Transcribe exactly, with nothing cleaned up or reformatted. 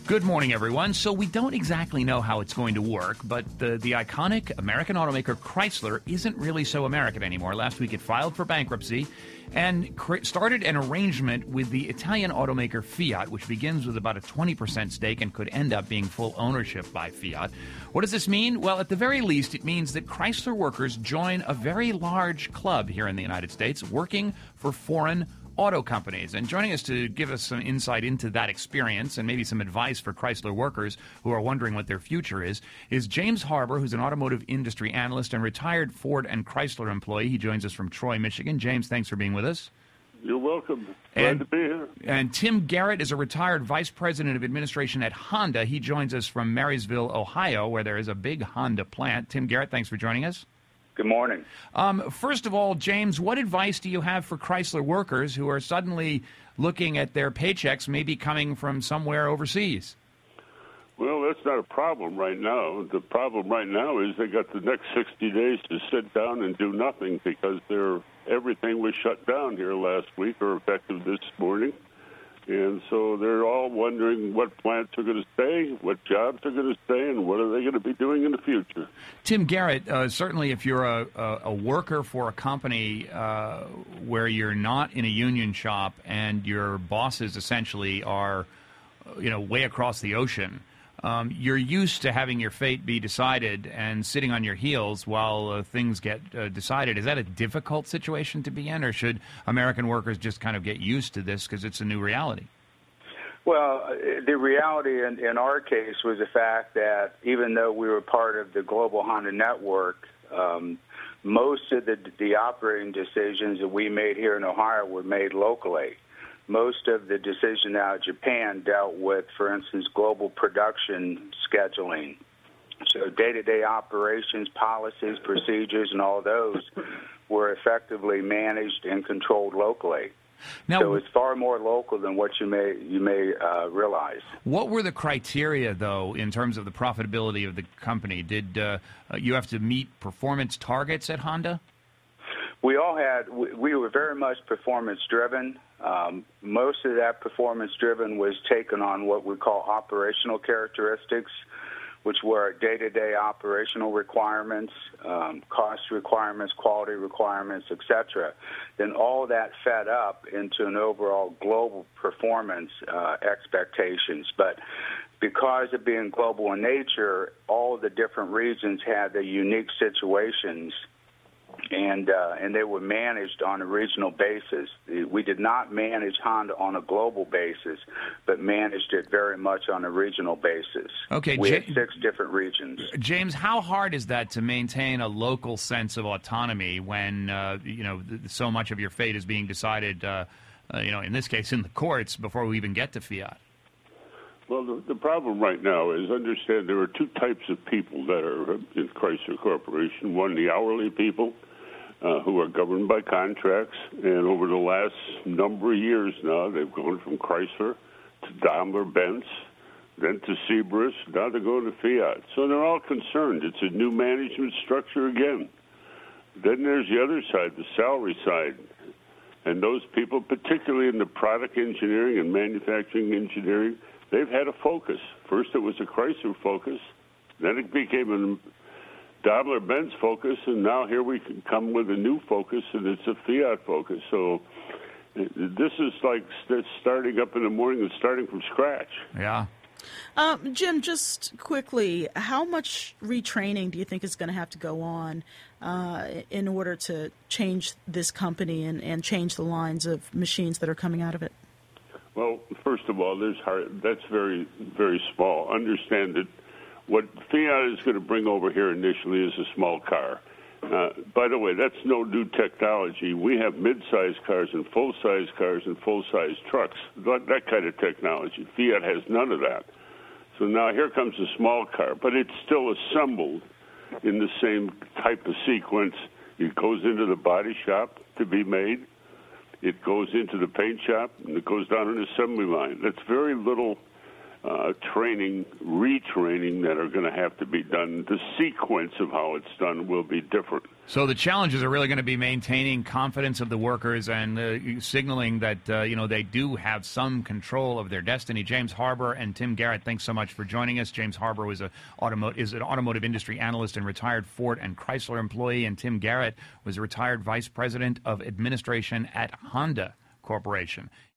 Good morning, everyone. So we don't exactly know how it's going to work, but the, the iconic American automaker Chrysler isn't really so American anymore. Last week it filed for bankruptcy and cr- started an arrangement with the Italian automaker Fiat, which begins with about a twenty percent stake and could end up being full ownership by Fiat. What does this mean? Well, at the very least, it means that Chrysler workers join a very large club here in the United States working for foreign auto companies. And joining us to give us some insight into that experience and maybe some advice for Chrysler workers who are wondering what their future is, is James Harbour, who's an automotive industry analyst and retired Ford and Chrysler employee. He joins us from Troy, Michigan. James, thanks for being with us. You're welcome. Glad and, to be here. And Tim Garrett is a retired vice president of administration at Honda. He joins us from Marysville, Ohio, where there is a big Honda plant. Tim Garrett, thanks for joining us. Good morning. Um, first of all, James, what advice do you have for Chrysler workers who are suddenly looking at their paychecks maybe coming from somewhere overseas? Well, that's not a problem right now. The problem right now is they got the next sixty days to sit down and do nothing because they're, everything was shut down here last week or effective this morning. And so they're all wondering what plants are going to stay, what jobs are going to stay, and what are they going to be doing in the future. Tim Garrett, uh, certainly if you're a, a, a worker for a company uh, where you're not in a union shop and your bosses essentially are, you know, way across the ocean, um, you're used to having your fate be decided and sitting on your heels while uh, things get uh, decided. Is that a difficult situation to be in, or should American workers just kind of get used to this because it's a new reality? Well, the reality in, in our case was the fact that even though we were part of the global Honda network, um, most of the, the operating decisions that we made here in Ohio were made locally. Most of the decision out of Japan dealt with, for instance, global production scheduling. So day-to-day operations, policies, procedures, and all those were effectively managed and controlled locally. Now, so it's far more local than what you may you may uh, realize. What were the criteria, though, in terms of the profitability of the company? Did uh, you have to meet performance targets at Honda? We all had. We, we were very much performance-driven. Um, most of that performance-driven was taken on what we call operational characteristics, which were day-to-day operational requirements, um, cost requirements, quality requirements, et cetera. Then all that fed up into an overall global performance uh, expectations. But because of being global in nature, all the different regions had their unique situations, and uh, and they were managed on a regional basis. We did not manage Honda on a global basis, but managed it very much on a regional basis. Okay, we Ja- had six different regions. James, how hard is that to maintain a local sense of autonomy when uh, you know th- so much of your fate is being decided, uh, uh, you know, in this case, in the courts before we even get to Fiat? Well, the, the problem right now is understand there are two types of people that are in Chrysler Corporation. One, the hourly people uh, who are governed by contracts, and over the last number of years now, they've gone from Chrysler to Daimler-Benz, then to Seabris, now they're going to Fiat. So they're all concerned. It's a new management structure again. Then there's the other side, the salary side. And those people, particularly in the product engineering and manufacturing engineering, they've had a focus. First it was a Chrysler focus, then it became a Daimler-Benz focus, and now here we can come with a new focus, and it's a Fiat focus. So this is like starting up in the morning and starting from scratch. Yeah. Um, Jim, just quickly, how much retraining do you think is going to have to go on uh, in order to change this company and, and change the lines of machines that are coming out of it? Well, first of all, there's hard, that's very, very small. Understand that what Fiat is going to bring over here initially is a small car. Uh, by the way, that's no new technology. We have mid-sized cars and full-size cars and full-size trucks, that, that kind of technology. Fiat has none of that. So now here comes a small car, but it's still assembled in the same type of sequence. It goes into the body shop to be made. It goes into the paint shop, and it goes down an assembly line. That's very little uh, training, retraining that are going to have to be done. The sequence of how it's done will be different. So the challenges are really going to be maintaining confidence of the workers and uh, signaling that uh, you know they do have some control of their destiny. James Harber and Tim Garrett, thanks so much for joining us. James Harber was a automo- is an automotive industry analyst and retired Ford and Chrysler employee, and Tim Garrett was a retired vice president of administration at Honda Corporation.